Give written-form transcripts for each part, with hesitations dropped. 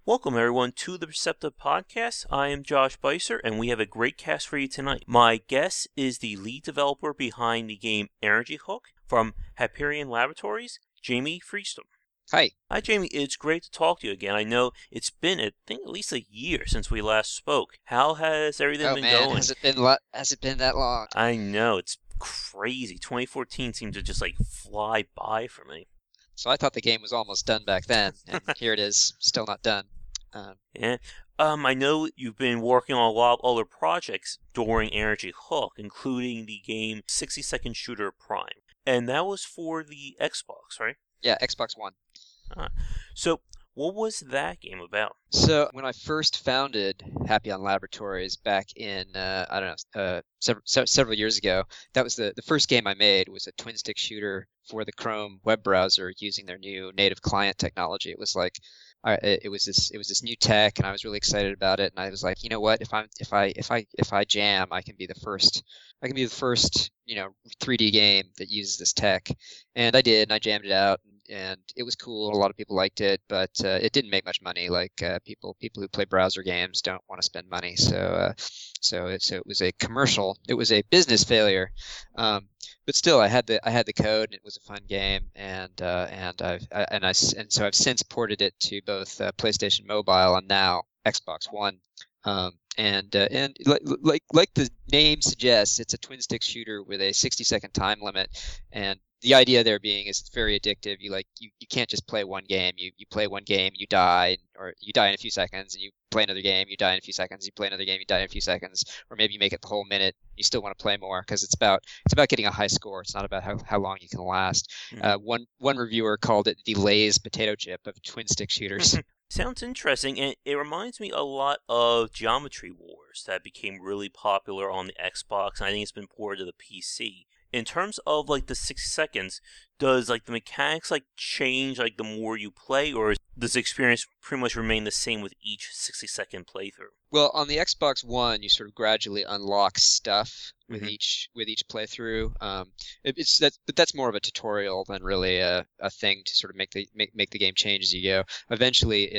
Welcome, everyone, to the Perceptive Podcast. I am Josh Beiser, and we have a great cast for you tonight. My guest is the lead developer behind the game Energy Hook from Hyperion Laboratories, Jamie Freestrom. Hi. Hi, Jamie. It's great to talk to you again. I know it's been, I think, at least a year since we last spoke. How has everything been going? Has it been that long? I know, it's crazy. 2014 seemed to just, fly by for me. So I thought the game was almost done back then, and here it is, still not done. Yeah. I know you've been working on a lot of other projects during Energy Hook, including the game 60-Second Shooter Prime. And that was for the Xbox, right? Yeah, Xbox One. So, what was that game about? So when I first founded Hyperion Laboratories back in, several years ago, that was the first game I made was a twin-stick shooter for the Chrome web browser using their new native client technology. It was like, it was this new tech, and I was really excited about it. And I was like, you know what? If I jam, I can be the first. I can be the first, 3D game that uses this tech. And I did, and I jammed it out, and it was cool. A lot of people liked it, but it didn't make much money. People who play browser games don't want to spend money. So it was a commercial. It was a business failure. But still, I had the code, and it was a fun game, and so I've since ported it to both PlayStation Mobile and now Xbox One. And like the name suggests, it's a twin-stick shooter with a 60-second time limit, and the idea there being is it's very addictive. You can't just play one game. You play one game, you die, or you die in a few seconds, and you play another game, you die in a few seconds. You play another game, you die in a few seconds, or maybe you make it the whole minute. You still want to play more because it's about getting a high score. It's not about how long you can last. Mm-hmm. One reviewer called it the Lay's potato chip of twin-stick shooters. Sounds interesting, and it reminds me a lot of Geometry Wars that became really popular on the Xbox, and I think it's been ported to the PC. In terms of the 6 seconds, does the mechanics change the more you play, or does the experience pretty much remain the same with each 60-second playthrough? Well, on the Xbox One, you sort of gradually unlock stuff with Mm-hmm. each playthrough. But that's more of a tutorial than really a thing to sort of make the game change as you go. Eventually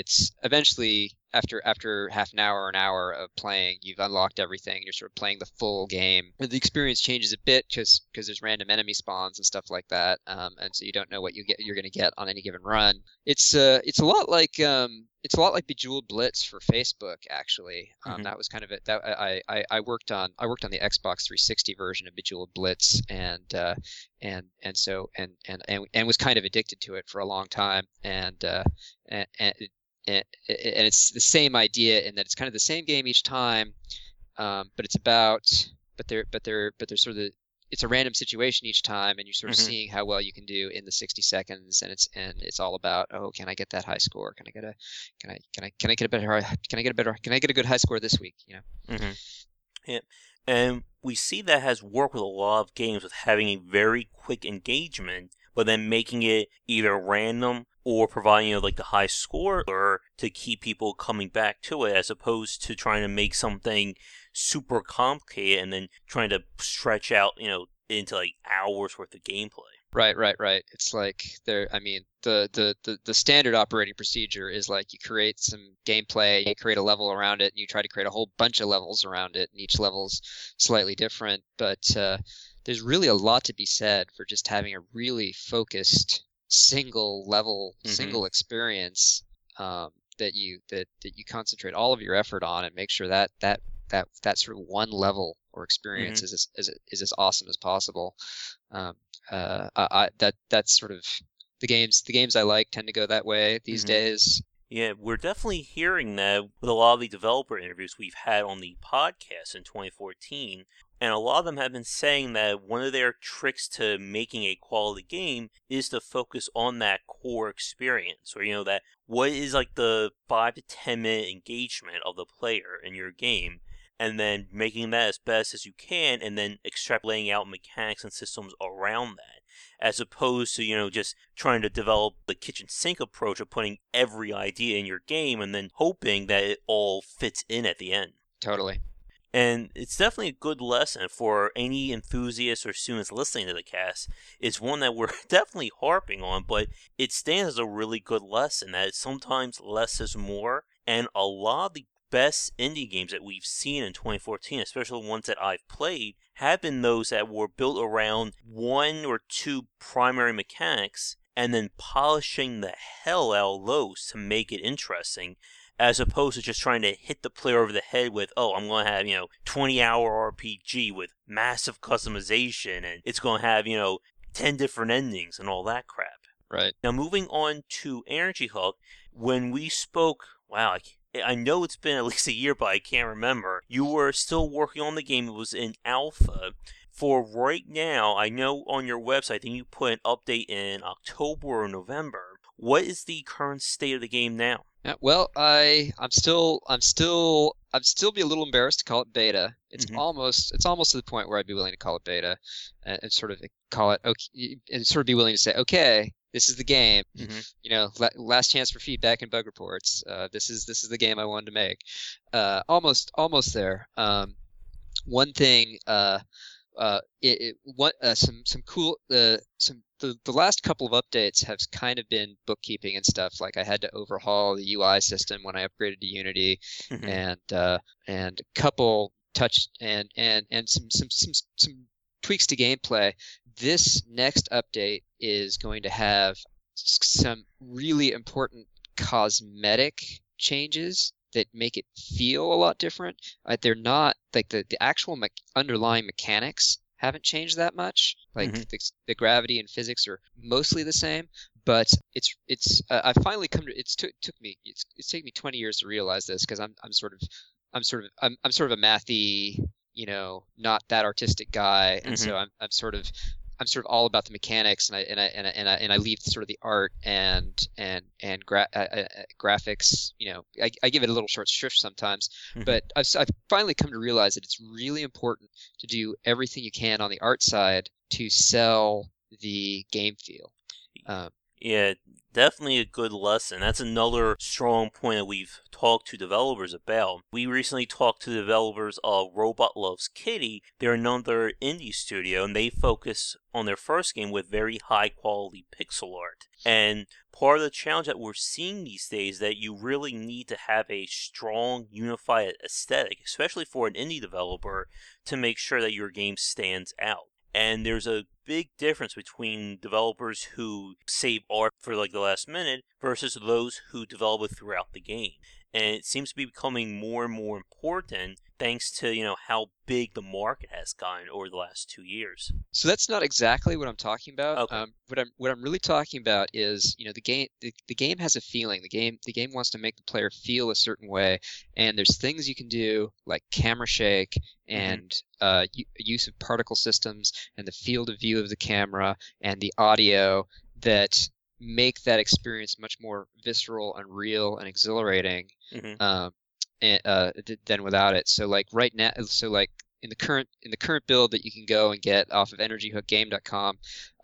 after half an hour of playing, you've unlocked everything. You're sort of playing the full game. The experience changes a bit because there's random enemy spawns and stuff like that, and so you don't know what you're going to get on any given run. It's a lot like Bejeweled Blitz for Facebook, actually. Mm-hmm. That was kind of it. That I worked on the Xbox 360 version of Bejeweled Blitz, and was kind of addicted to it for a long time, and it's the same idea in that it's kind of the same game each time, but they're sort of it's a random situation each time, and you're sort of seeing how well you can do in the 60 seconds, and it's all about, oh, can I get that high score? Can I get a good high score this week? Mm-hmm. Yeah. And we see that has worked with a lot of games with having a very quick engagement, but then making it either random or providing the high score to keep people coming back to it, as opposed to trying to make something super complicated and then trying to stretch out, into hours worth of gameplay. Right. It's like the standard operating procedure is you create some gameplay, you create a level around it, and you try to create a whole bunch of levels around it, and each level's slightly different. But there's really a lot to be said for just having a really focused single level, single experience that you concentrate all of your effort on and make sure that sort of one level or experience is as awesome as possible. That's sort of the games I like tend to go that way these days. Yeah, we're definitely hearing that with a lot of the developer interviews we've had on the podcast in 2014. And a lot of them have been saying that one of their tricks to making a quality game is to focus on that core experience, or, that what is the 5 to 10 minute engagement of the player in your game, and then making that as best as you can, and then extrapolating out mechanics and systems around that, as opposed to, just trying to develop the kitchen sink approach of putting every idea in your game and then hoping that it all fits in at the end. Totally. And it's definitely a good lesson for any enthusiasts or students listening to the cast. It's one that we're definitely harping on, but it stands as a really good lesson that sometimes less is more, And a lot of the best indie games that we've seen in 2014, especially the ones that I've played, have been those that were built around one or two primary mechanics and then polishing the hell out of those to make it interesting, as opposed to just trying to hit the player over the head with, oh, I'm going to have, 20-hour RPG with massive customization, and it's going to have, 10 different endings and all that crap. Right. Now, moving on to Energy Hook, when we spoke, wow, I know it's been at least a year, but I can't remember. You were still working on the game. It was in alpha. For right now, I know on your website, I think you put an update in October or November. What is the current state of the game now? Yeah, well, I'm still be a little embarrassed to call it beta. It's almost to the point where I'd be willing to call it beta, and sort of call it okay, and sort of be willing to say, okay, this is the game. Last chance for feedback and bug reports. This is the game I wanted to make. Almost there. One thing. Some cool the last couple of updates have kind of been bookkeeping and stuff. Like I had to overhaul the UI system when I upgraded to Unity, and a couple touch and some tweaks to gameplay. This next update is going to have some really important cosmetic changes that make it feel a lot different. They're not like the actual underlying mechanics haven't changed that much. Like the gravity and physics are mostly the same, but it's I finally come to it's taken me 20 years to realize this, because I'm sort of a mathy, not that artistic guy, and so I'm sort of all about the mechanics, and I leave sort of the art and graphics. I give it a little short shrift sometimes, but I've finally come to realize that it's really important to do everything you can on the art side to sell the game feel. Yeah, definitely a good lesson. That's another strong point that we've talked to developers about. We recently talked to developers of Robot Loves Kitty. They're another indie studio, and they focus on their first game with very high quality pixel art. And part of the challenge that we're seeing these days is that you really need to have a strong, unified aesthetic, especially for an indie developer, to make sure that your game stands out. And there's a big difference between developers who save art for like the last minute versus those who develop it throughout the game. And it seems to be becoming more and more important thanks to, how big the market has gotten over the last 2 years. So that's not exactly what I'm talking about. Okay. What I'm really talking about is, the game has a feeling. The game wants to make the player feel a certain way, and there's things you can do like camera shake and use of particle systems and the field of view of the camera and the audio that make that experience much more visceral and real and exhilarating than without it. So like right now, in the current build that you can go and get off of EnergyHookGame.com,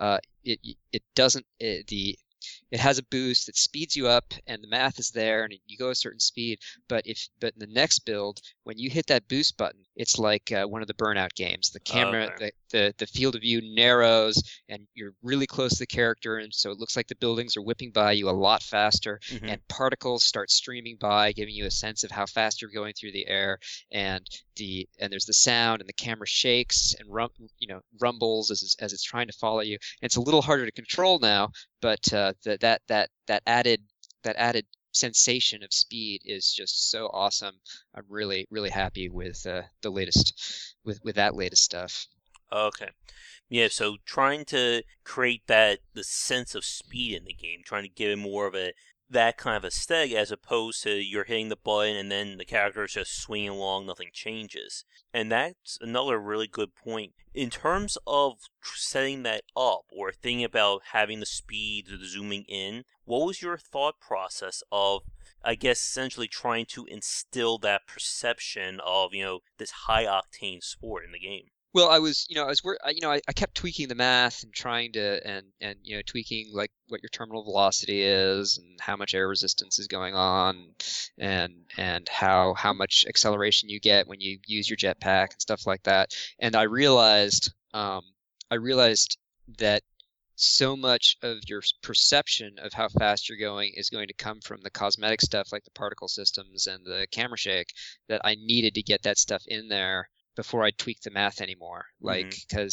it has a boost that speeds you up, and the math is there, and you go a certain speed. But in the next build, when you hit that boost button, it's like one of the Burnout games. The camera, the field of view narrows, and you're really close to the character, and so it looks like the buildings are whipping by you a lot faster, and particles start streaming by, giving you a sense of how fast you're going through the air, and there's the sound, and the camera shakes and rumbles as it's trying to follow you. And it's a little harder to control now, but that added sensation of speed is just so awesome. I'm really, really happy with the latest with that latest stuff. Okay. Yeah, so trying to create the sense of speed in the game, trying to give it more of that kind of aesthetic, as opposed to you're hitting the button and then the character is just swinging along, nothing changes. And that's another really good point. In terms of setting that up, or thinking about having the speed, the zooming in, what was your thought process of, I guess, essentially trying to instill that perception of, this high-octane sport in the game? Well, I kept tweaking the math and trying to and tweaking like what your terminal velocity is and how much air resistance is going on, and how much acceleration you get when you use your jetpack and stuff like that. And I realized that so much of your perception of how fast you're going is going to come from the cosmetic stuff like the particle systems and the camera shake, that I needed to get that stuff in there before I tweak the math anymore. Like,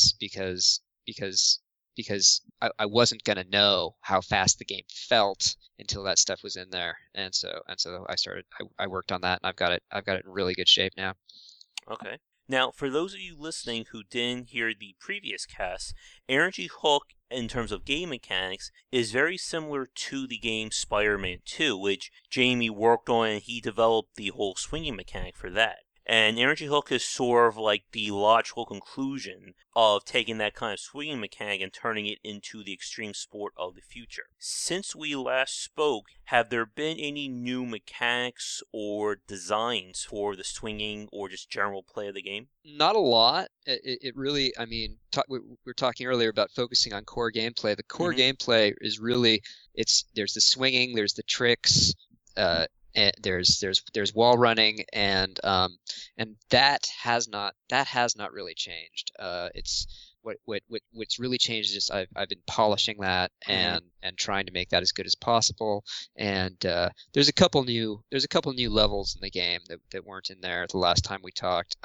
because I wasn't gonna know how fast the game felt until that stuff was in there, and so I worked on that, and I've got it in really good shape now. Okay. Now, for those of you listening who didn't hear the previous cast, Energy Hook, in terms of game mechanics, is very similar to the game Spider-Man 2, which Jamie worked on, and he developed the whole swinging mechanic for that. And Energy Hook is sort of like the logical conclusion of taking that kind of swinging mechanic and turning it into the extreme sport of the future. Since we last spoke, have there been any new mechanics or designs for the swinging or just general play of the game? Not a lot. It really, I mean, we were talking earlier about focusing on core gameplay. The core gameplay is really, there's the swinging, there's the tricks, and there's wall running, and that has not really changed. It's what's really changed is just I've been polishing that and trying to make that as good as possible. And there's a couple new levels in the game that weren't in there the last time we talked.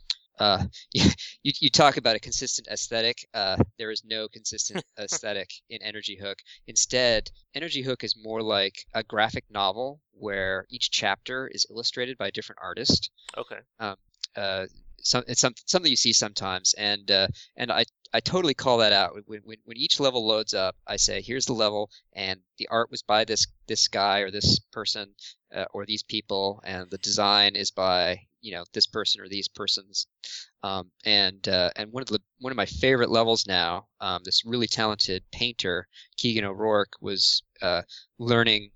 You talk about a consistent aesthetic. There is no consistent aesthetic in Energy Hook. Instead, Energy Hook is more like a graphic novel where each chapter is illustrated by a different artist. Okay. It's something you see sometimes, and I totally call that out. When each level loads up, I say, here's the level, and the art was by this guy or this person or these people, and the design is by this person or these persons. And one of my favorite levels now, this really talented painter, Keegan O'Rourke, was learning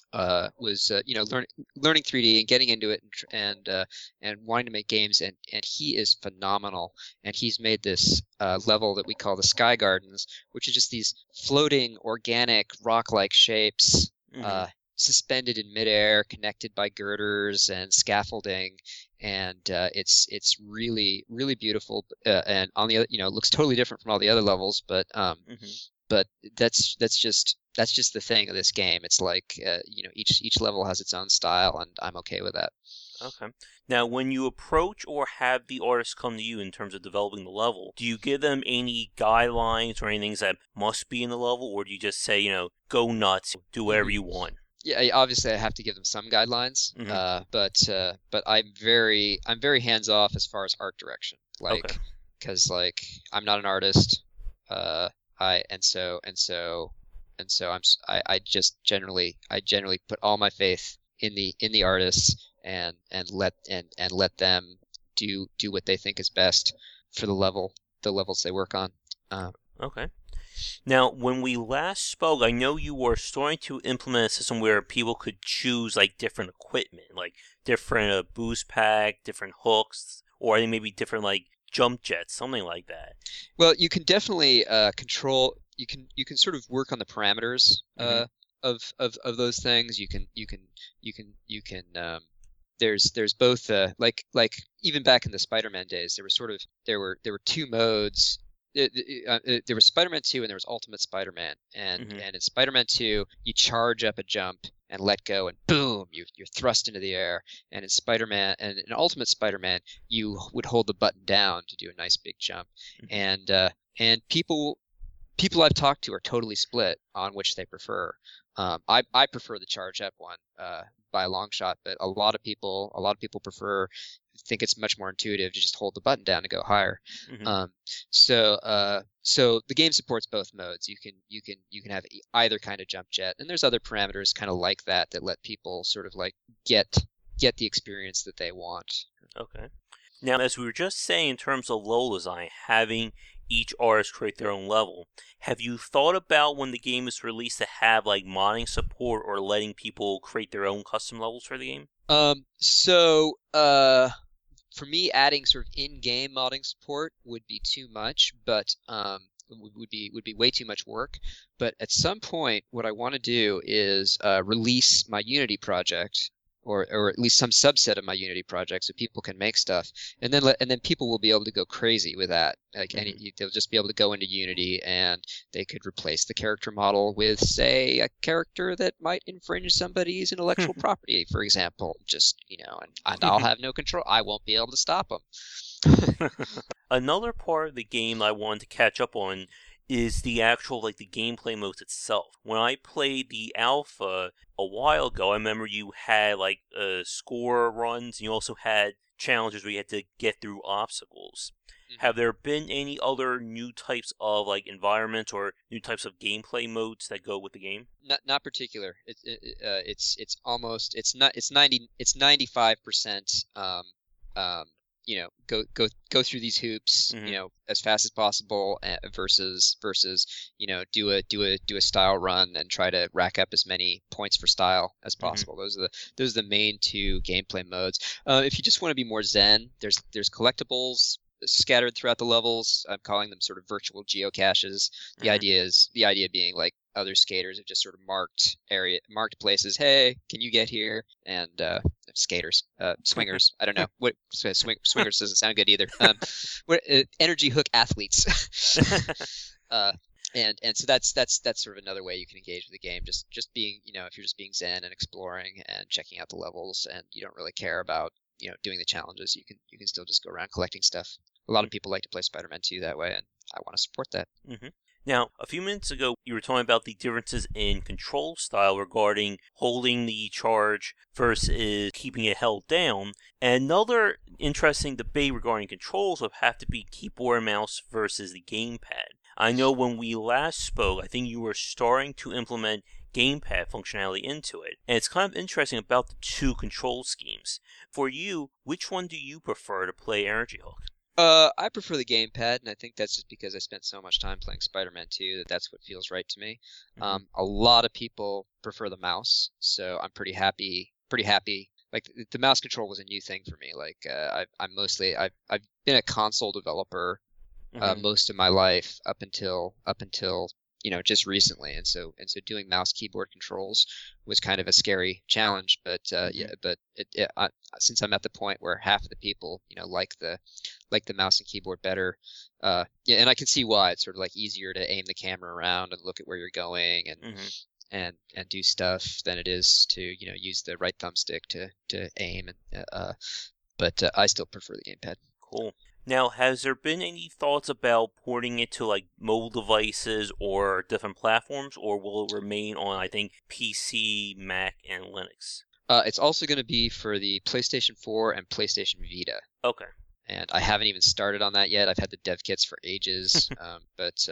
3D and getting into it and wanting to make games, and he is phenomenal. And he's made this level that we call the Sky Gardens, which is just these floating organic rock-like shapes suspended in midair, connected by girders and scaffolding, and it's really, really beautiful. And on the other, it looks totally different from all the other levels, but that's just the thing of this game. It's like each level has its own style, and I'm okay with that. Okay. Now, when you approach or have the artists come to you in terms of developing the level, do you give them any guidelines or anything that must be in the level, or do you just say, go nuts, do whatever you want? Yeah, obviously I have to give them some guidelines, but I'm very hands off as far as art direction, because I'm not an artist, I just generally put all my faith in the artists and let them do what they think is best for the levels they work on. Okay. Now, when we last spoke, I know you were starting to implement a system where people could choose different equipment, like different boost pack, different hooks, or I think maybe different jump jets, something like that. Well, you can definitely control. You can sort of work on the parameters of those things. You can there's both like even back in the Spider-Man days, there were two modes. There was Spider-Man 2 and there was Ultimate Spider-Man, and in Spider-Man 2 you charge up a jump and let go, and boom, you're thrust into the air. And in Ultimate Spider-Man you would hold the button down to do a nice big jump. And people I've talked to are totally split on which they prefer. I prefer the charge up one by a long shot, but a lot of people think it's much more intuitive to just hold the button down and go higher. So the game supports both modes. You can have either kind of jump jet, and there's other parameters kind of like that let people sort of get the experience that they want. Okay. Now, as we were just saying, in terms of level design, having each artist create their own level, have you thought about when the game is released to have modding support or letting people create their own custom levels for the game? For me, adding sort of in-game modding support would be too much, but would be way too much work. But at some point, what I want to do is release my Unity project, or at least some subset of my Unity project, so people can make stuff, and then people will be able to go crazy with that. Like they'll just be able to go into Unity and they could replace the character model with, say, a character that might infringe somebody's intellectual property, for example. Just and I'll have no control. I won't be able to stop them. Another part of the game I wanted to catch up on is the actual, like, the gameplay modes itself. When I played the alpha a while ago, I remember you had, like, score runs, and you also had challenges where you had to get through obstacles. Mm-hmm. Have there been any other new types of, like, environments or new types of gameplay modes that go with the game? Not particular. It's 95%. Go through these hoops, mm-hmm. As fast as possible, versus do a style run and try to rack up as many points for style as possible. Mm-hmm. Those are the main two gameplay modes. If you just want to be more zen, there's collectibles scattered throughout the levels. I'm calling them sort of virtual geocaches. The idea being, like, other skaters have just sort of marked places. Hey, can you get here? And swingers. I don't know what swingers doesn't sound good either. Energy hook athletes. And so that's sort of another way you can engage with the game. Just being, if you're just being zen and exploring and checking out the levels, and you don't really care about doing the challenges, you can still just go around collecting stuff. A lot of people like to play Spider-Man 2 that way, and I want to support that. Mm-hmm. Now, a few minutes ago, you were talking about the differences in control style regarding holding the charge versus keeping it held down. And another interesting debate regarding controls would have to be keyboard and mouse versus the gamepad. I know when we last spoke, I think you were starting to implement gamepad functionality into it. And it's kind of interesting about the two control schemes. For you, which one do you prefer to play Energy Hook? I prefer the gamepad, and I think that's just because I spent so much time playing Spider-Man 2 that's what feels right to me. Mm-hmm. A lot of people prefer the mouse, so I'm pretty happy. Like, the mouse control was a new thing for me. Like, I've been a console developer most of my life up until just recently, and so doing mouse keyboard controls was kind of a scary challenge. But since I'm at the point where half of the people like the mouse and keyboard better, and I can see why. It's sort of like easier to aim the camera around and look at where you're going and do stuff than it is to use the right thumbstick to aim. But I still prefer the gamepad. Cool. Now, has there been any thoughts about porting it to, like, mobile devices or different platforms, or will it remain on, I think, PC, Mac, and Linux? It's also going to be for the PlayStation 4 and PlayStation Vita. Okay. And I haven't even started on that yet. I've had the dev kits for ages, but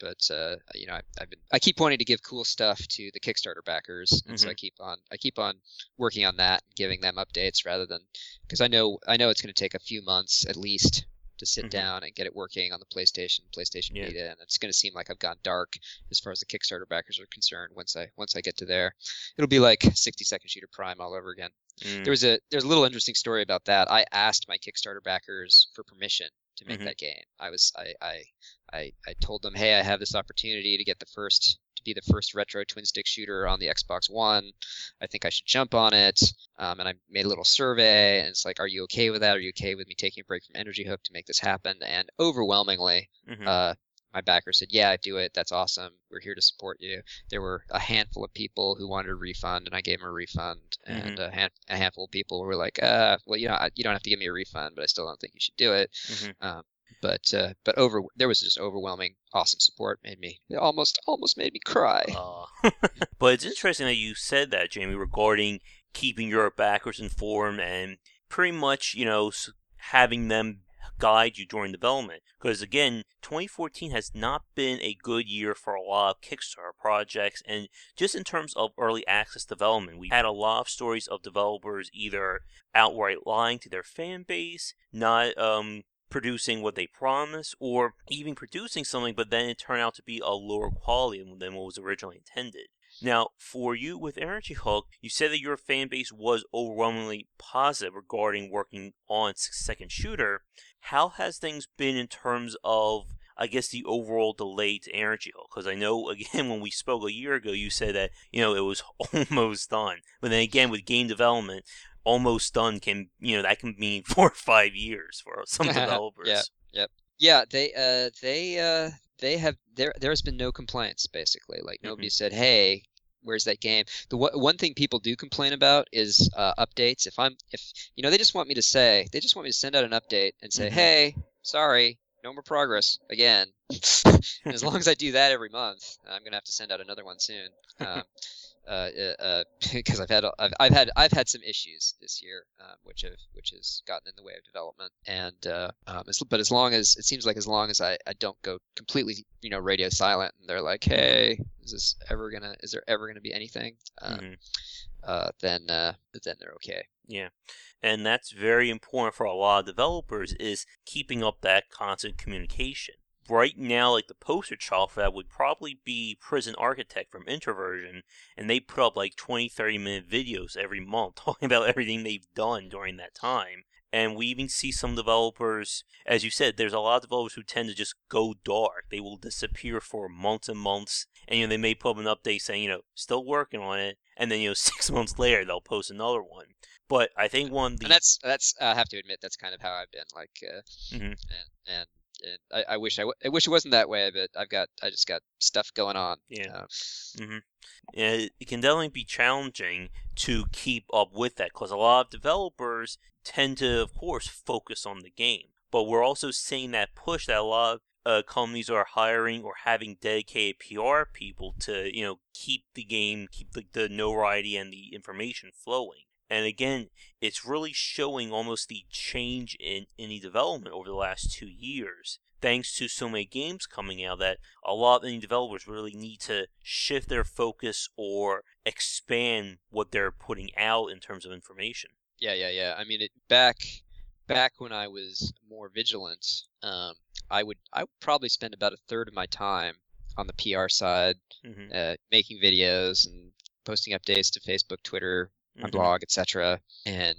I keep wanting to give cool stuff to the Kickstarter backers, and so I keep on working on that, and giving them updates rather than, because I know it's going to take a few months at least to sit down and get it working on the PlayStation Vita, and it's going to seem like I've gone dark as far as the Kickstarter backers are concerned. Once I get to there, it'll be like 60-second shooter Prime all over again. There's a little interesting story about that. I asked my Kickstarter backers for permission to make that game. I told them, hey, I have this opportunity to be the first retro twin stick shooter on the Xbox One. I think I should jump on it. And I made a little survey, and it's like, are you okay with that? Are you okay with me taking a break from Energy Hook to make this happen? And overwhelmingly, my backer said, yeah, do it. That's awesome. We're here to support you. There were a handful of people who wanted a refund, and I gave them a refund. And a handful of people were like, well, you don't have to give me a refund, but I still don't think you should do it. But there was just overwhelming awesome support. It almost made me cry. But it's interesting that you said that, Jamie, regarding keeping your backers informed and pretty much, having them guide you during development. Because again, 2014 has not been a good year for a lot of Kickstarter projects, and just in terms of early access development, we had a lot of stories of developers either outright lying to their fan base, not producing what they promised, or even producing something but then it turned out to be a lower quality than what was originally intended. Now, for you with Energy Hook, you said that your fan base was overwhelmingly positive regarding working on 6-second shooter. How has things been in terms of, I guess, the overall delay to Energy Hulk? Because I know, again, when we spoke a year ago, you said that, it was almost done. But then again, with game development, almost done that can mean 4 or 5 years for some developers. Yeah, yep. Yeah, they have there's been no complaints basically. Like nobody said, "Hey, where's that game?" The one thing people do complain about is updates. If they just want me to send out an update and say, "Hey, sorry, no more progress again." And as long as I do that every month, I'm gonna have to send out another one soon. Because I've had some issues this year, which has gotten in the way of development. And but as long as I don't go completely radio silent, and they're like, hey, is there ever gonna be anything? Then they're okay. Yeah, and that's very important for a lot of developers, is keeping up that constant communication. Right now, like, the poster child for that would probably be Prison Architect from Introversion, and they put up like 20-30-minute videos every month talking about everything they've done during that time. And we even see some developers, as you said, there's a lot of developers who tend to just go dark. They will disappear for months and months, and they may put up an update saying, still working on it, and then 6 months later they'll post another one. But I think and that's I have to admit, that's kind of how I've been, like, and I wish it wasn't that way, but I just got stuff going on. Yeah. Yeah, it can definitely be challenging to keep up with that, because a lot of developers tend to, of course, focus on the game. But we're also seeing that push that a lot of companies are hiring or having dedicated PR people to, keep the game, keep the notoriety and the information flowing. And again, it's really showing almost the change in indie development over the last 2 years. Thanks to so many games coming out, that a lot of indie developers really need to shift their focus or expand what they're putting out in terms of information. Yeah. I mean, back when I was more vigilant, I would probably spend about a third of my time on the PR side, making videos and posting updates to Facebook, Twitter, my blog, etc. And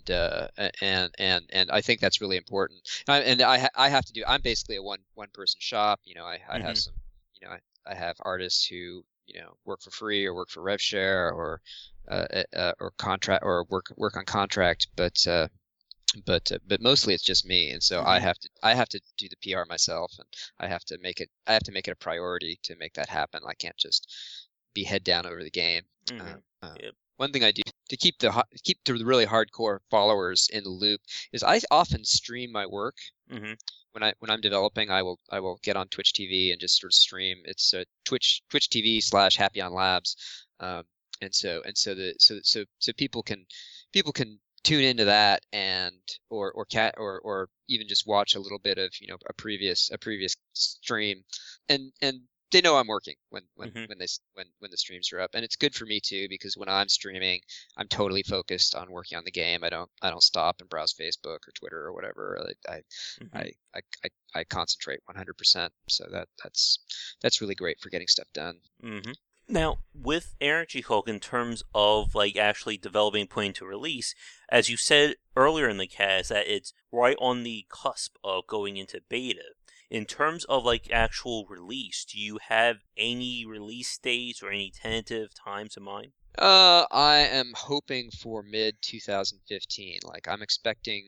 I think that's really important. And I have to do. I'm basically a one person shop. I have some. I have artists who work for free or work for RevShare or contract or work on contract, but mostly it's just me, and so I have to do the PR myself, and I have to make it a priority to make that happen. I can't just be head down over the game. One thing I do to keep the really hardcore followers in the loop is I often stream my work. When I'm developing, I will get on Twitch TV and just sort of stream. It's Twitch TV / Happy on Labs, and so people can tune into that and or even just watch a little bit of a previous stream, and they know I'm working when the streams are up, and it's good for me too, because when I'm streaming, I'm totally focused on working on the game. I don't stop and browse Facebook or Twitter or whatever. I concentrate 100%. So that's really great for getting stuff done. Now, with Energy Hulk, in terms of actually developing and putting to release, as you said earlier in the cast, that it's right on the cusp of going into beta. In terms of actual release, do you have any release dates or any tentative times in mind? I am hoping for mid 2015. I'm expecting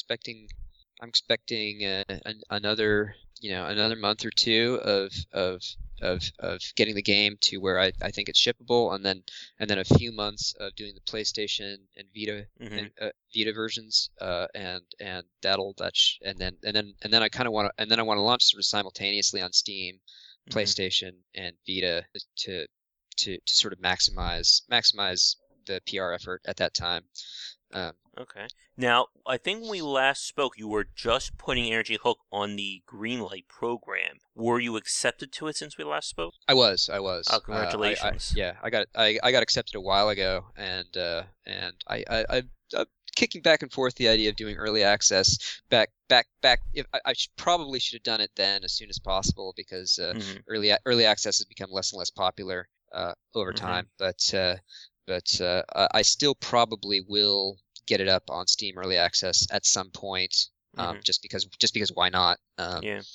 another month or two of getting the game to where I think it's shippable, and then a few months of doing the PlayStation and Vita Vita versions, and then I kind of want to launch sort of simultaneously on Steam, PlayStation, and Vita to sort of maximize the PR effort at that time. Okay. Now, I think when we last spoke, you were just putting Energy Hulk on the Greenlight program. Were you accepted to it since we last spoke? I was. Oh, congratulations. I got accepted a while ago, and I'm kicking back and forth the idea of doing early access. Back. If I probably should have done it then as soon as possible, because early access has become less and less popular over time. But I still probably will get it up on Steam Early Access at some point, just because why not?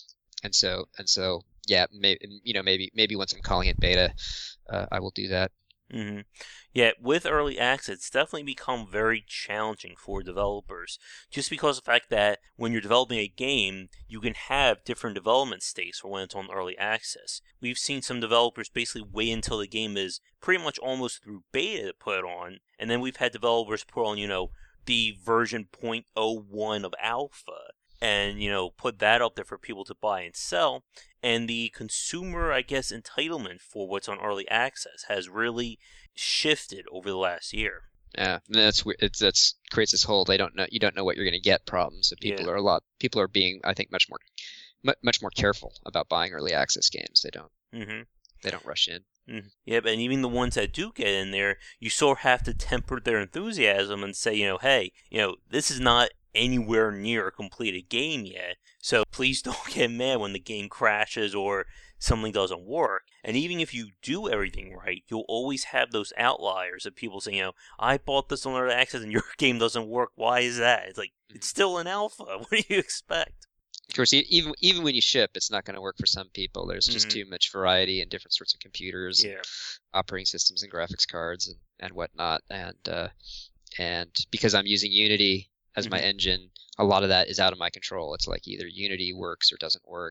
and so yeah, maybe once I'm calling it beta, I will do that. Hmm. Yeah, with early access, it's definitely become very challenging for developers, just because of the fact that when you're developing a game, you can have different development states for when it's on early access. We've seen some developers basically wait until the game is pretty much almost through beta to put it on, and then we've had developers put on, the version 0.01 of alpha, and, put that up there for people to buy and sell. And the consumer, I guess, entitlement for what's on early access has really shifted over the last year. Yeah, and that's creates this whole you don't know what you're going to get problem. So Yeah. people are being, I think, much more careful about buying early access games. Mm-hmm. They don't rush in. Mm-hmm. Yep, and even the ones that do get in there, you sort of have to temper their enthusiasm and say, hey, this is not anywhere near a completed game yet, so please don't get mad when the game crashes or something doesn't work. And even if you do everything right, you'll always have those outliers of people saying, I bought this on early access and your game doesn't work. Why is that? It's like, it's still an alpha. What do you expect? Of course, even when you ship, it's not going to work for some people. There's just too much variety in different sorts of computers, Yeah. operating systems, and graphics cards and whatnot. And because I'm using Unity as my engine, a lot of that is out of my control. It's like either Unity works or doesn't work.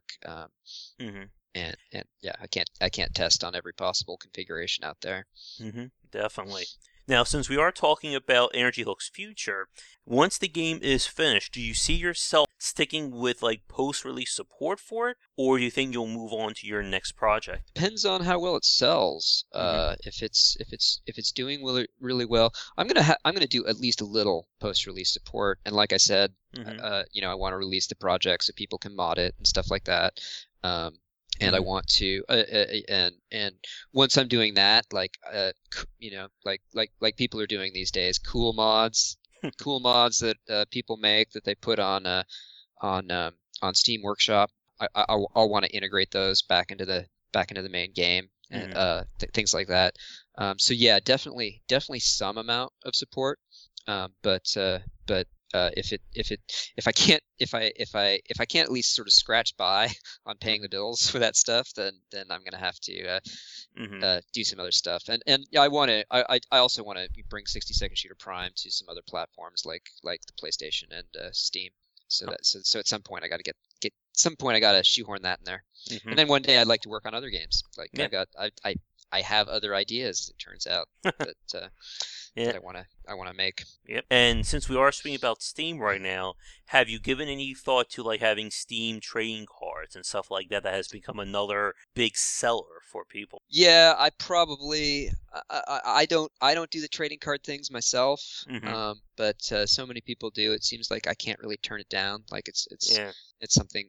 And yeah, I can't test on every possible configuration out there. Definitely. Now, since we are talking about Energy Hook's future, once the game is finished, do you see yourself sticking with post-release support for it, or do you think you'll move on to your next project? Depends on how well it sells. If it's doing really well, I'm gonna do at least a little post-release support. And like I said, I want to release the project so people can mod it and stuff like that. And I want to, and once I'm doing that, like people are doing these days, cool mods that people make that they put on Steam Workshop. I'll want to integrate those back into the main game and things like that. So yeah, definitely some amount of support. But if I can't at least sort of scratch by on paying the bills for that stuff, then I'm gonna have to do some other stuff. And yeah, I also want to bring 60-Second Shooter Prime to some other platforms like the PlayStation and Steam. So at some point I got to shoehorn that in there. And then one day I'd like to work on other games. Like I have other ideas, it turns out, that I want to make. Yep. And since we are speaking about Steam right now, have you given any thought to having Steam trading cards and stuff like that? That has become another big seller for people. Yeah, I probably I don't do the trading card things myself. But so many people do. It seems like I can't really turn it down. Like it's something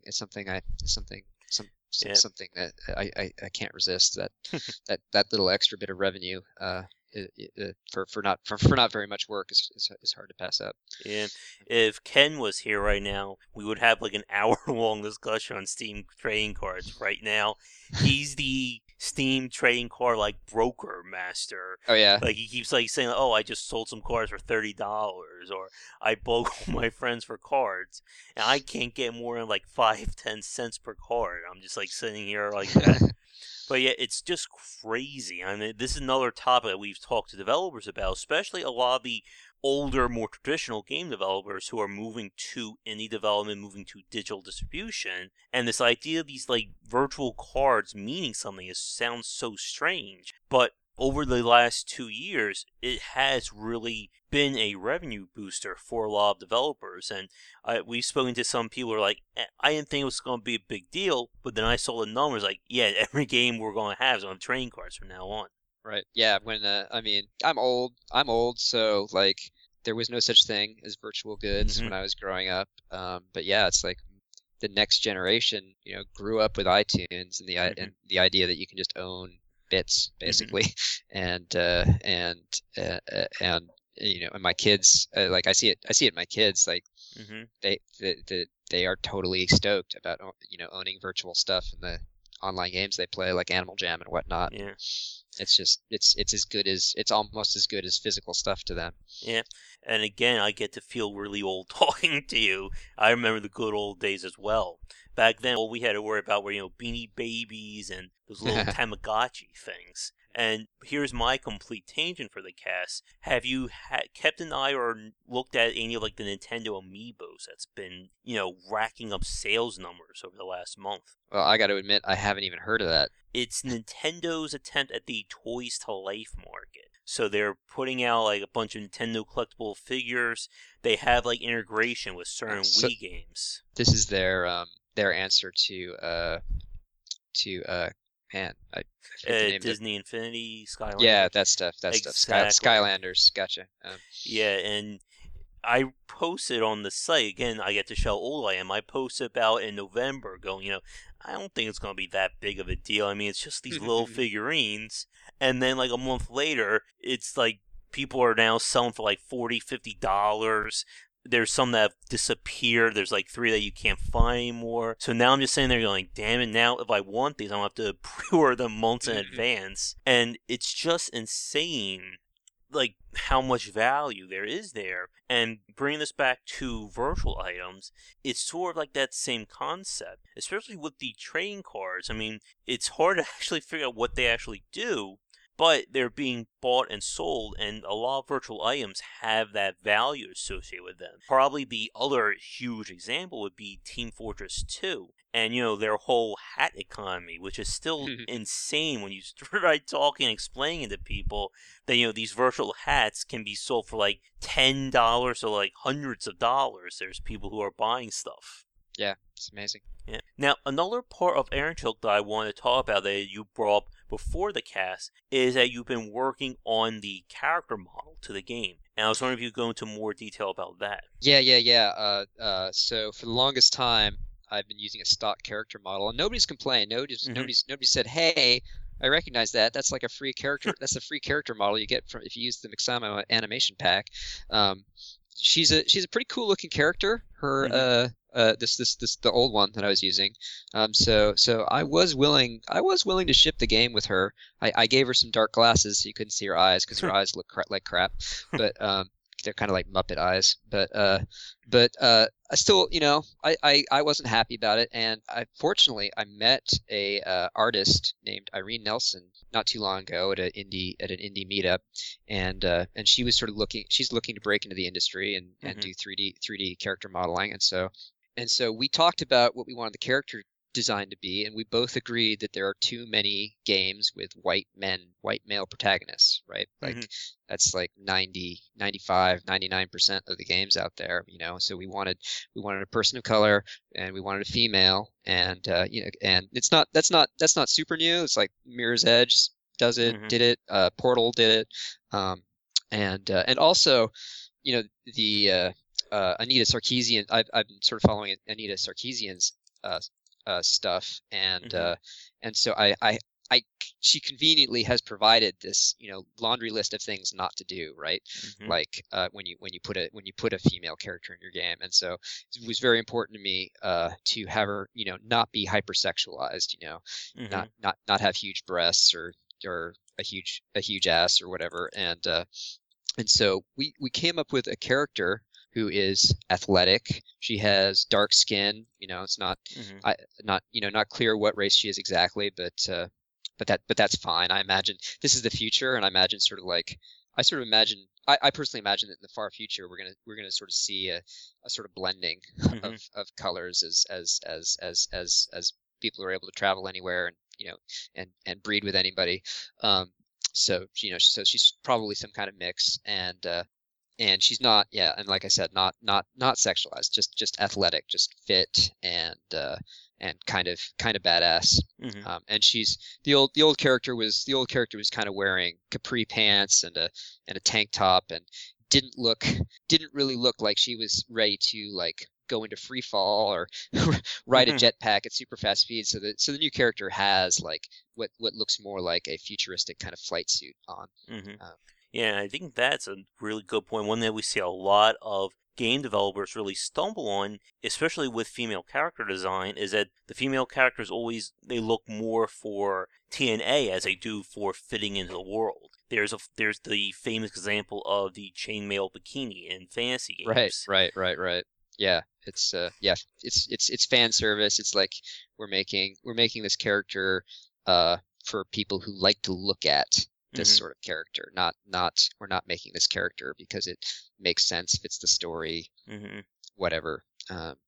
that I can't resist. That little extra bit of revenue for not very much work is hard to pass up. Yeah, if Ken was here right now, we would have an hour-long discussion on Steam trading cards. Right now, he's the Steam trading card broker master. Oh yeah. He keeps saying, "Oh, I just sold some cards for $30," or "I bought all my friends for cards," and I can't get more than 5-10 cents per card. I'm just sitting here like that. But yeah, it's just crazy. I mean, this is another topic that we've talked to developers about, especially a lot of the older, more traditional game developers who are moving to indie development, moving to digital distribution. And this idea of these virtual cards meaning something sounds so strange. But over the last 2 years, it has really been a revenue booster for a lot of developers. And we've spoken to some people who are I didn't think it was going to be a big deal, but then I saw the numbers yeah, every game we're going to have is going to have trading cards from now on. Right. Yeah. When I mean, I'm old, so there was no such thing as virtual goods when I was growing up. But yeah, it's the next generation, grew up with iTunes and the idea that you can just own bits basically, and my kids, I see it in my kids, they are totally stoked about owning virtual stuff online games they play, like Animal Jam and whatnot. Yeah. It's just it's almost as good as physical stuff to them. Yeah. And again, I get to feel really old talking to you. I remember the good old days as well. Back then, all we had to worry about were, Beanie Babies and those little Tamagotchi things. And here's my complete tangent for the cast. Have you kept an eye or looked at any of like the Nintendo Amiibos that's been, racking up sales numbers over the last month? Well, I got to admit, I haven't even heard of that. It's Nintendo's attempt at the Toys to Life market. So they're putting out like a bunch of Nintendo collectible figures. They have like integration with certain Wii games. This is their answer to man, I forget the name Disney Infinity, Skylanders. Yeah, that stuff. Exactly. Skylanders, gotcha. Yeah, and I posted on the site, again, I get to show how old I am. I posted about in November going, I don't think it's going to be that big of a deal. I mean, it's just these little figurines. And then like a month later, it's like people are now selling for like $40, $50. There's some that have disappeared. There's like 3 that you can't find anymore. So now I'm just sitting there going, damn it, now if I want these, I'm going to have to pre-order them months in advance. And it's just insane, like, how much value there is there. And bringing this back to virtual items, it's sort of like that same concept, especially with the trading cards. I mean, it's hard to actually figure out what they actually do, but they're being bought and sold, and a lot of virtual items have that value associated with them. Probably the other huge example would be Team Fortress 2, and, their whole hat economy, which is still insane when you start talking and explaining to people that, these virtual hats can be sold for like $10 or like hundreds of dollars. There's people who are buying stuff. Yeah, it's amazing. Yeah. Now, another part of Aeronchoke that I want to talk about that you brought up before the cast is that you've been working on the character model to the game. And I was wondering if you could go into more detail about that. Yeah. So for the longest time, I've been using a stock character model, and nobody's complained. Nobody said, "Hey, I recognize that. That's like a free character. That's a free character model you get from if you use the Mixamo animation pack." She's a pretty cool looking character. Her the old one that I was using. So I was willing to ship the game with her. I gave her some dark glasses so you couldn't see her eyes because her eyes look like crap. But they're kind of like Muppet eyes. But I still, I wasn't happy about it, and fortunately I met a artist named Irene Nelson not too long ago at an indie meetup, and she was sort of she's looking to break into the industry and do 3D character modeling, and so we talked about what we wanted the character design to be, and we both agreed that there are too many games with white male protagonists, right? Like that's like 90, 95, 99% of the games out there, so we wanted a person of color, and we wanted a female, and and that's not super new. It's like Mirror's Edge did it, Portal did it, and also, the Anita Sarkeesian. I've been sort of following Anita Sarkeesian's stuff, and so she conveniently has provided this laundry list of things not to do, right? Like when you put a female character in your game, and so it was very important to me to have her not be hypersexualized, not have huge breasts or a huge ass or whatever, and so we came up with a character who is athletic. She has dark skin. It's not not clear what race she is exactly, but that's fine. I imagine this is the future, and I imagine I personally imagine that in the far future we're gonna sort of see a sort of blending of colors as people are able to travel anywhere and breed with anybody. So she's probably some kind of mix, and she's not, and like I said, not sexualized, just athletic, just fit, and kind of badass. And she's the old character was kind of wearing capri pants and a tank top, and didn't really look like she was ready to like go into free fall or ride a jetpack at super fast speed. So the new character has like what looks more like a futuristic kind of flight suit on. Yeah, I think that's a really good point. One that we see a lot of game developers really stumble on, especially with female character design, is that the female characters always, they look more for TNA as they do for fitting into the world. There's the famous example of the chainmail bikini in fantasy games. Right. Yeah, it's it's fan service. It's like we're making this character for people who like to look at this sort of character. Not we're not making this character because it makes sense, fits the story, whatever. And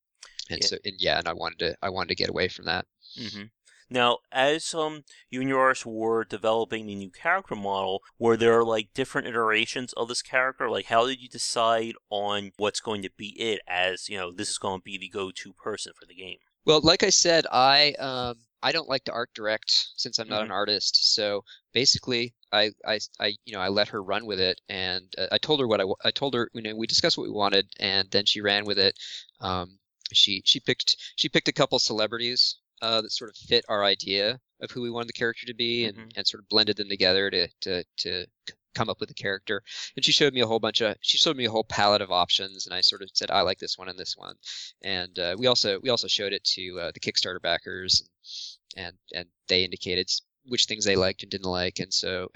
I wanted to get away from that. Now, as you and yours were developing the new character model, were there like different iterations of this character? Like, how did you decide on what's going to be it as, this is going to be the go-to person for the game? Well, like I said, I don't like to art direct since I'm not an artist. So basically, I let her run with it, and I told her I told her, we discussed what we wanted, and then she ran with it. She picked a couple celebrities that sort of fit our idea of who we wanted the character to be, and sort of blended them together to come up with a character. And she showed me a whole palette of options, and I sort of said, I like this one and this one. And we also showed it to the Kickstarter backers, and they indicated which things they liked and didn't like. And so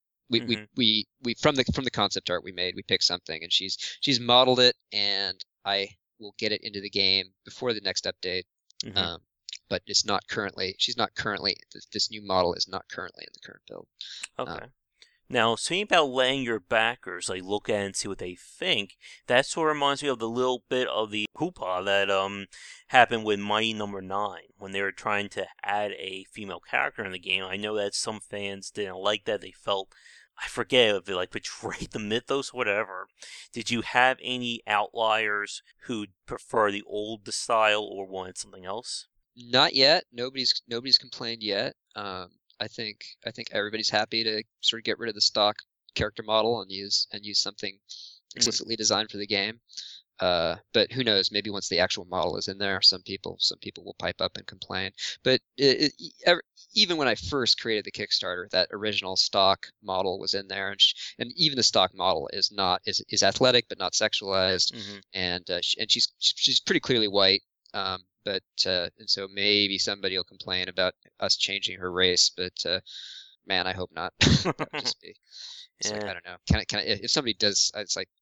we from the concept art we made, we picked something, and she's modeled it, and I will get it into the game before the next update. But she's not currently, this new model is not currently in the current build. Okay. Now, speaking about letting your backers look at it and see what they think, that sort of reminds me of the little bit of the hoopla that happened with Mighty Number 9 when they were trying to add a female character in the game. I know that some fans didn't like that. They felt, I forget if they betrayed the mythos, whatever. Did you have any outliers who prefer the old style or wanted something else? Not yet. Nobody's complained yet. I think everybody's happy to sort of get rid of the stock character model and use something explicitly designed for the game. But who knows? Maybe once the actual model is in there, some people will pipe up and complain. But even when I first created the Kickstarter, that original stock model was in there, and even the stock model is athletic but not sexualized, and she's pretty clearly white. But and so maybe somebody will complain about us changing her race, but man, I hope not. That would just be. It's like, I don't know. Can I, if somebody does, it's like,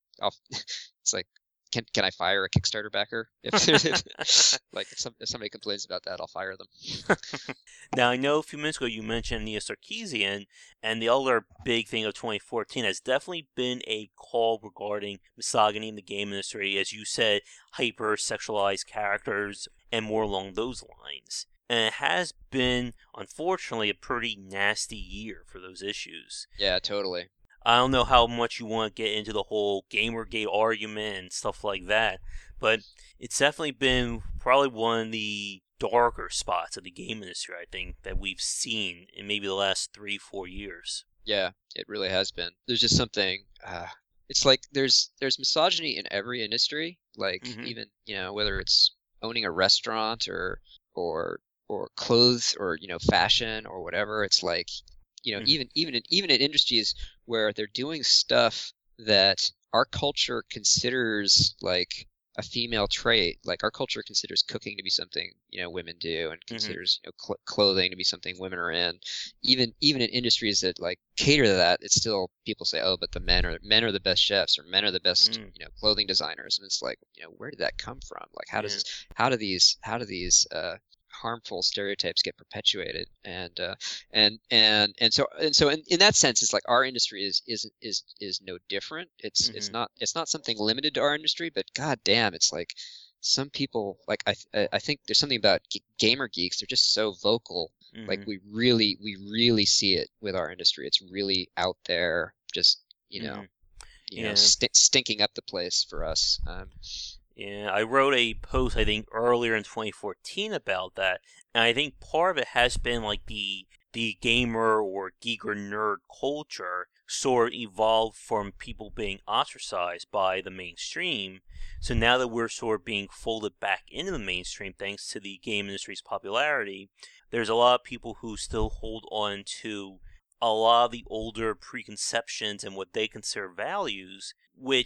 can I fire a Kickstarter backer? If somebody complains about that, I'll fire them. Now, I know a few minutes ago you mentioned Nia Sarkeesian, and the other big thing of 2014 has definitely been a call regarding misogyny in the game industry, as you said, hyper-sexualized characters, and more along those lines. And it has been, unfortunately, a pretty nasty year for those issues. Yeah, totally. I don't know how much you want to get into the whole Gamergate argument and stuff like that, but it's definitely been probably one of the darker spots of the game industry, I think, that we've seen in maybe the last 3-4 years. Yeah, it really has been. There's just something. It's like there's misogyny in every industry. Like even whether it's owning a restaurant or clothes or fashion or whatever. It's like even in industries where they're doing stuff that our culture considers like a female trait. Like our culture considers cooking to be something women do, and considers clothing to be something women are in. Even in industries that like cater to that, it's still people say, oh, but the men are the best chefs, or men are the best clothing designers, and it's like where did that come from? Like how do these harmful stereotypes get perpetuated, and so in that sense, it's like our industry is no different. It's not something limited to our industry, but god damn, it's like some people, like I think there's something about gamer geeks. They're just so vocal. Like we really see it with our industry. It's really out there, just stinking up the place for us. Yeah, I wrote a post, I think, earlier in 2014 about that, and I think part of it has been like the gamer or geek or nerd culture sort of evolved from people being ostracized by the mainstream. So now that we're sort of being folded back into the mainstream thanks to the game industry's popularity, there's a lot of people who still hold on to a lot of the older preconceptions and what they consider values, which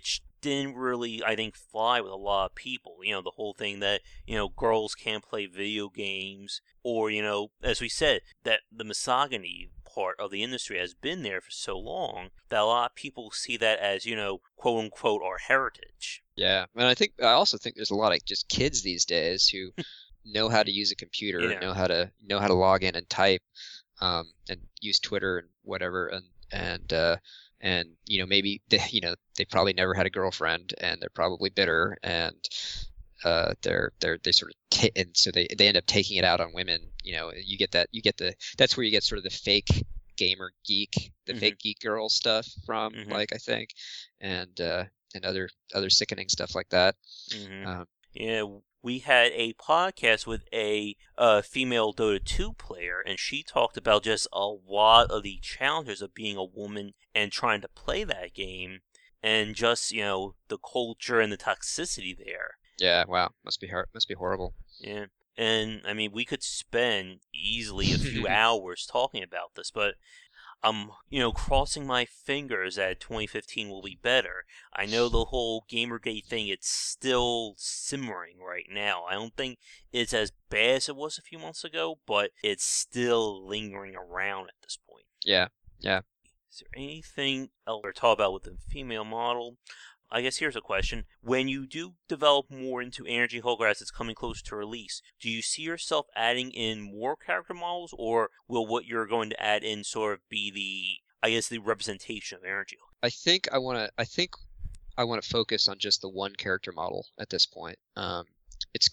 didn't really, I think, fly with a lot of people. The whole thing that, girls can't play video games, or, as we said, that the misogyny part of the industry has been there for so long that a lot of people see that as, quote unquote, our heritage. Yeah, and I also think there's a lot of just kids these days who know how to use a computer, Yeah. know how to log in and type, and use Twitter and whatever, and maybe they probably never had a girlfriend, and they're probably bitter, and they sort of and so they end up taking it out on women. You get that's where you get sort of the fake gamer geek, the fake geek girl stuff from, like, I think, and other sickening stuff like that. Yeah, we had a podcast with a female Dota 2 player, and she talked about just a lot of the challenges of being a woman and trying to play that game, and just, the culture and the toxicity there. Yeah, wow, must be horrible. Yeah, and I mean, we could spend easily a few hours talking about this, but I'm, crossing my fingers that 2015 will be better. I know the whole Gamergate thing, it's still simmering right now. I don't think it's as bad as it was a few months ago, but it's still lingering around at this point. Yeah. Is there anything else to talk about with the female model? I guess here's a question. When you do develop more into Energy Hulk as it's coming closer to release, do you see yourself adding in more character models, or will what you're going to add in sort of be the representation of Energy Hulk? I think I want to focus on just the one character model at this point. It's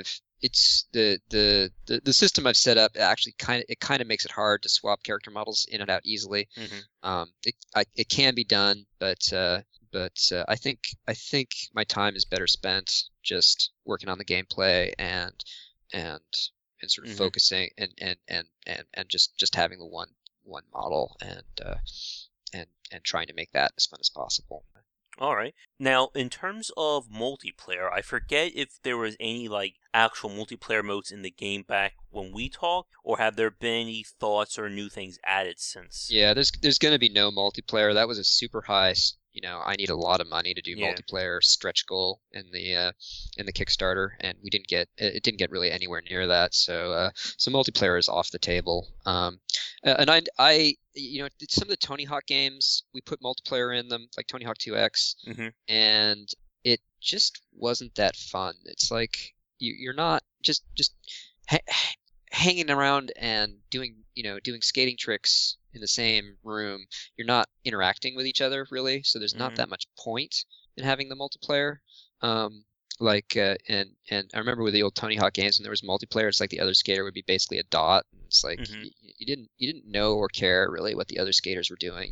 the system I've set up actually kind of makes it hard to swap character models in and out easily. It can be done, but I think my time is better spent just working on the gameplay and sort of focusing and just having the one model and trying to make that as fun as possible. All right. Now, in terms of multiplayer, I forget if there was any actual multiplayer modes in the game back when we talked, or have there been any thoughts or new things added since? Yeah, there's going to be no multiplayer. That was a super high. I need a lot of money to do multiplayer stretch goal in the Kickstarter, and it didn't get really anywhere near that. So multiplayer is off the table. And I some of the Tony Hawk games, we put multiplayer in them, like Tony Hawk 2X, and it just wasn't that fun. It's like you're not just hanging around and doing skating tricks in the same room. You're not interacting with each other really, so there's not that much point in having the multiplayer. And I remember with the old Tony Hawk games when there was multiplayer, it's like the other skater would be basically a dot. And it's like you didn't know or care really what the other skaters were doing.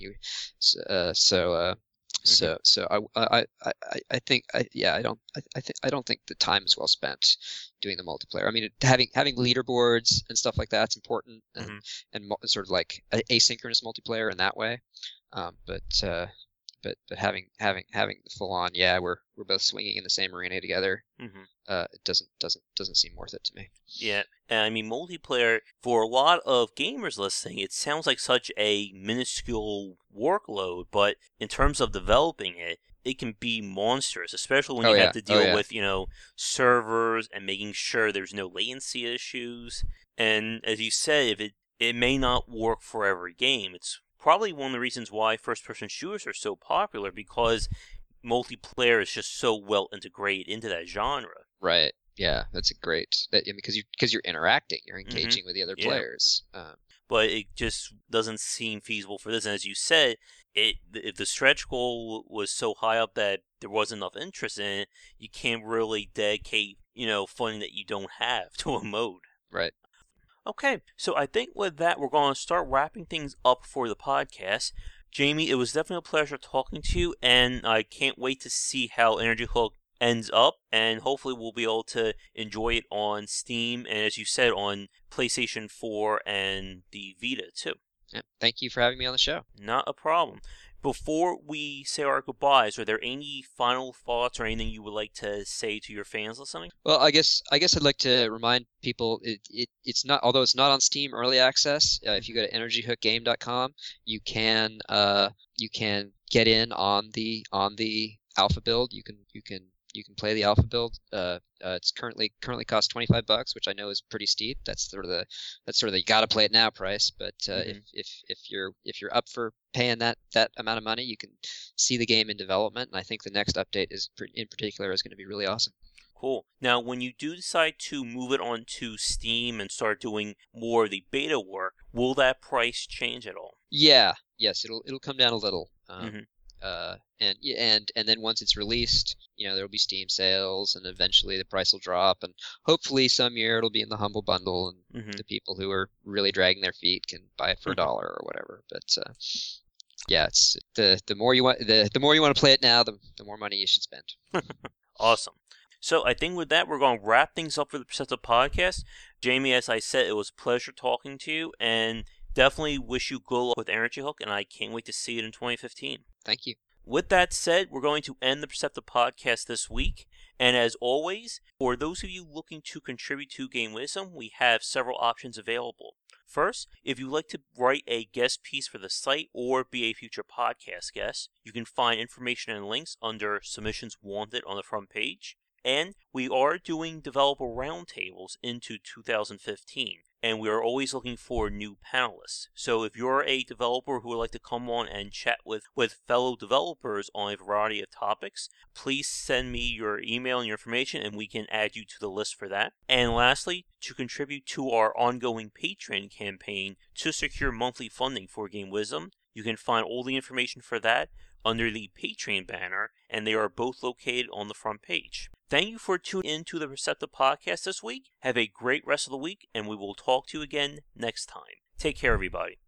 I don't think the time is well spent doing the multiplayer. I mean, having leaderboards and stuff like that's important, and sort of like asynchronous multiplayer in that way. But having the full on, we're both swinging in the same arena together. It doesn't seem worth it to me. Yeah, and I mean, multiplayer, for a lot of gamers listening, it sounds like such a minuscule workload, but in terms of developing it, it can be monstrous, especially when you have to deal with, servers and making sure there's no latency issues. And as you said, if it may not work for every game. It's probably one of the reasons why first-person shooters are so popular, because multiplayer is just so well integrated into that genre. Right. Yeah, that's because you're interacting, you're engaging with the other players. But it just doesn't seem feasible for this. And as you said, if the stretch goal was so high up that there wasn't enough interest in it, you can't really dedicate, funding that you don't have to a mode. Right. Okay, so I think with that, we're going to start wrapping things up for the podcast. Jamie, it was definitely a pleasure talking to you, and I can't wait to see how Energy Hulk ends up, and hopefully we'll be able to enjoy it on Steam, and as you said, on PlayStation 4 and the Vita, too. Yeah, thank you for having me on the show. Not a problem. Before we say our goodbyes, are there any final thoughts or anything you would like to say to your fans listening? Well, I guess I'd like to remind people it's not, although it's not on Steam Early Access. If you go to energyhookgame.com, you can get in on the alpha build, you can play the alpha build. It's currently costs $25, which I know is pretty steep. That's sort of the you gotta play it now price. But if you're up for paying that amount of money, you can see the game in development. And I think the next update in particular is going to be really awesome. Cool. Now, when you do decide to move it onto Steam and start doing more of the beta work, will that price change at all? Yeah. Yes, it'll come down a little. Mhm. And then once it's released, there'll be Steam sales, and eventually the price will drop, and hopefully some year it'll be in the Humble Bundle, and the people who are really dragging their feet can buy it for $1 or whatever. But yeah, it's the more you want to play it now, the more money you should spend. Awesome. So I think with that, we're going to wrap things up for the Perceptive Podcast. Jamie, as I said, it was a pleasure talking to you, and definitely wish you good luck with Energy Hook, and I can't wait to see it in 2015. Thank you. With that said, we're going to end the Perceptive Podcast this week. And as always, for those of you looking to contribute to Game Wisdom, we have several options available. First, if you'd like to write a guest piece for the site or be a future podcast guest, you can find information and links under Submissions Wanted on the front page. And we are doing developer roundtables into 2015, and we are always looking for new panelists. So if you're a developer who would like to come on and chat with fellow developers on a variety of topics, please send me your email and your information, and we can add you to the list for that. And lastly, to contribute to our ongoing Patreon campaign to secure monthly funding for Game Wisdom, you can find all the information for that under the Patreon banner, and they are both located on the front page. Thank you for tuning in to the Perceptive Podcast this week. Have a great rest of the week, and we will talk to you again next time. Take care, everybody.